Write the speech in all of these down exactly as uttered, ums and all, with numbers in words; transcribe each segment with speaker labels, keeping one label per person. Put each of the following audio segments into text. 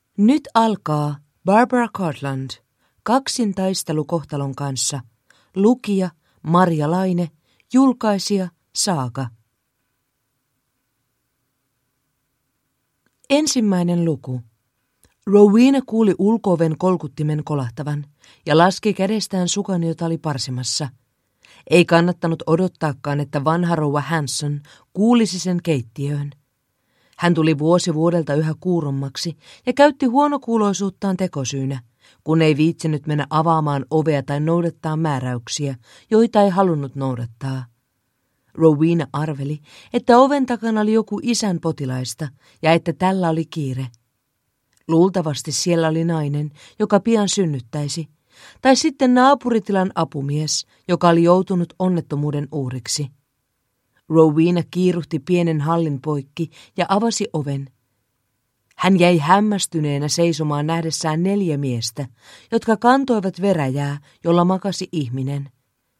Speaker 1: Nyt alkaa Barbara Cartland, kaksin taistelu kohtalon kanssa. Lukija Marja Laine, julkaisija Saaka. Ensimmäinen luku. Rowena kuuli ulko-oven kolkuttimen kolahtavan ja laski kädestään sukan, jota oli parsimassa. Ei kannattanut odottaakaan, että vanha rouva Hanson kuulisi sen keittiöön. Hän tuli vuosi vuodelta yhä kuurommaksi ja käytti huonokuuloisuuttaan tekosyynä, kun ei viitsinyt mennä avaamaan ovea tai noudattaa määräyksiä, joita ei halunnut noudattaa. Rowena arveli, että oven takana oli joku isän potilaista ja että tällä oli kiire. Luultavasti siellä oli nainen, joka pian synnyttäisi, tai sitten naapuritilan apumies, joka oli joutunut onnettomuuden uhriksi. Rowena kiiruhti pienen hallin poikki ja avasi oven. Hän jäi hämmästyneenä seisomaan nähdessään neljä miestä, jotka kantoivat veräjää, jolla makasi ihminen.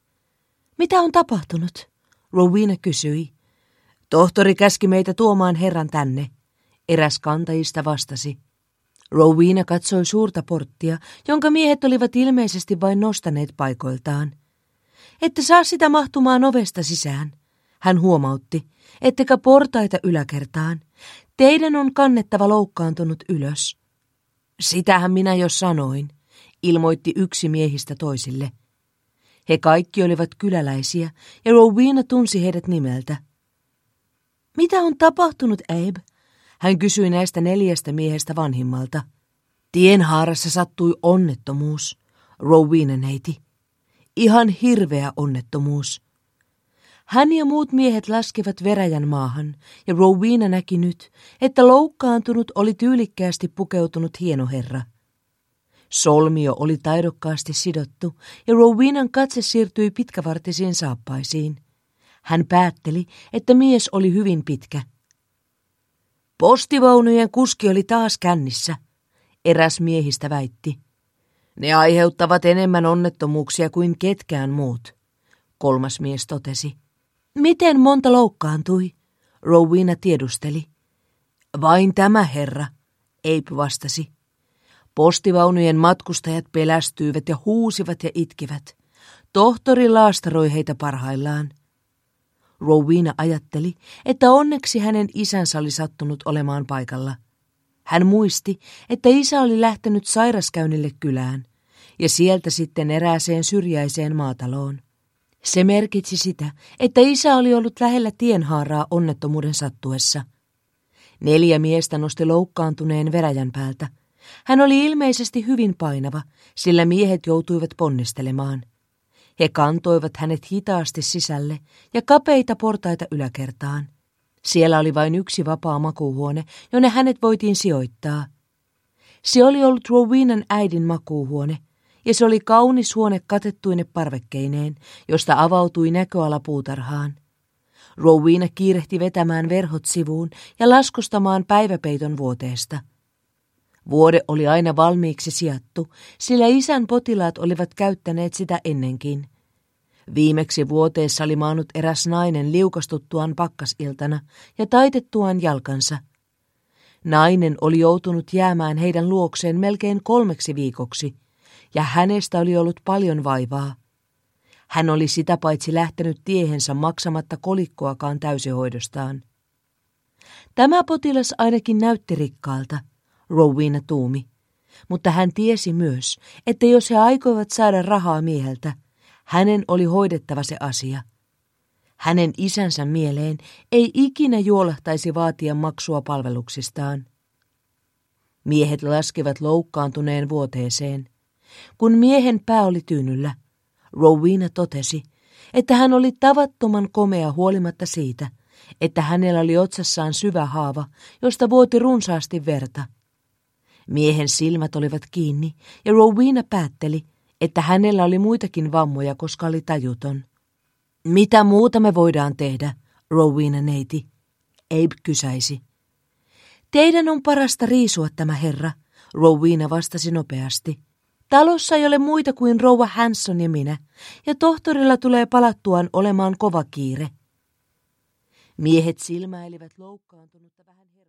Speaker 1: Mitä on tapahtunut? Rowena kysyi. Tohtori käski meitä tuomaan herran tänne, eräs kantajista vastasi. Rowena katsoi suurta porttia, jonka miehet olivat ilmeisesti vain nostaneet paikoiltaan. Ette saa sitä mahtumaan ovesta sisään, hän huomautti, ettekä portaita yläkertaan. Teidän on kannettava loukkaantunut ylös. Sitähän minä jo sanoin, ilmoitti yksi miehistä toisille. He kaikki olivat kyläläisiä ja Rowena tunsi heidät nimeltä. Mitä on tapahtunut, Abe? Hän kysyi näistä neljästä miehestä vanhimmalta. Tienhaarassa sattui onnettomuus, Rowena neiti. Ihan hirveä onnettomuus. Hän ja muut miehet laskevat veräjän maahan, ja Rowena näki nyt, että loukkaantunut oli tyylikkäästi pukeutunut hieno herra. Solmio oli taidokkaasti sidottu, ja Rowenan katse siirtyi pitkävartisiin saappaisiin. Hän päätteli, että mies oli hyvin pitkä. Postivaunujen kuski oli taas kännissä, eräs miehistä väitti. Ne aiheuttavat enemmän onnettomuuksia kuin ketkään muut, kolmas mies totesi. Miten monta loukkaantui? Rowena tiedusteli. Vain tämä herra, Abe vastasi. Postivaunujen matkustajat pelästyivät ja huusivat ja itkivät. Tohtori laastaroi heitä parhaillaan. Rowena ajatteli, että onneksi hänen isänsä oli sattunut olemaan paikalla. Hän muisti, että isä oli lähtenyt sairaskäynnille kylään ja sieltä sitten erääseen syrjäiseen maataloon. Se merkitsi sitä, että isä oli ollut lähellä tienhaaraa onnettomuuden sattuessa. Neljä miestä nosti loukkaantuneen veräjän päältä. Hän oli ilmeisesti hyvin painava, sillä miehet joutuivat ponnistelemaan. He kantoivat hänet hitaasti sisälle ja kapeita portaita yläkertaan. Siellä oli vain yksi vapaa makuuhuone, jonne hänet voitiin sijoittaa. Se oli ollut Rowenan äidin makuuhuone, ja se oli kaunis huone katettuine parvekkeineen, josta avautui näköala puutarhaan. Rowena kiirehti vetämään verhot sivuun ja laskostamaan päiväpeiton vuoteesta. Vuode oli aina valmiiksi sijattu, sillä isän potilaat olivat käyttäneet sitä ennenkin. Viimeksi vuoteessa oli maannut eräs nainen liukastuttuaan pakkasiltana ja taitettuaan jalkansa. Nainen oli joutunut jäämään heidän luokseen melkein kolmeksi viikoksi, ja hänestä oli ollut paljon vaivaa. Hän oli sitä paitsi lähtenyt tiehensä maksamatta kolikkoakaan täysihoidostaan. Tämä potilas ainakin näytti rikkaalta, Rowena tuumi, mutta hän tiesi myös, että jos he aikoivat saada rahaa mieheltä, hänen oli hoidettava se asia. Hänen isänsä mieleen ei ikinä juolahtaisi vaatia maksua palveluksistaan. Miehet laskivat loukkaantuneen vuoteeseen. Kun miehen pää oli tyynyllä, Rowena totesi, että hän oli tavattoman komea huolimatta siitä, että hänellä oli otsassaan syvä haava, josta vuoti runsaasti verta. Miehen silmät olivat kiinni ja Rowena päätteli, että hänellä oli muitakin vammoja, koska oli tajuton. Mitä muuta me voidaan tehdä, Rowena neiti? Abe kysäisi. Teidän on parasta riisua tämä herra, Rowena vastasi nopeasti. Talossa ei ole muita kuin rouva Hanson ja minä, ja tohtorilla tulee palattuaan olemaan kova kiire. Miehet silmäilivät loukkaantunutta vähän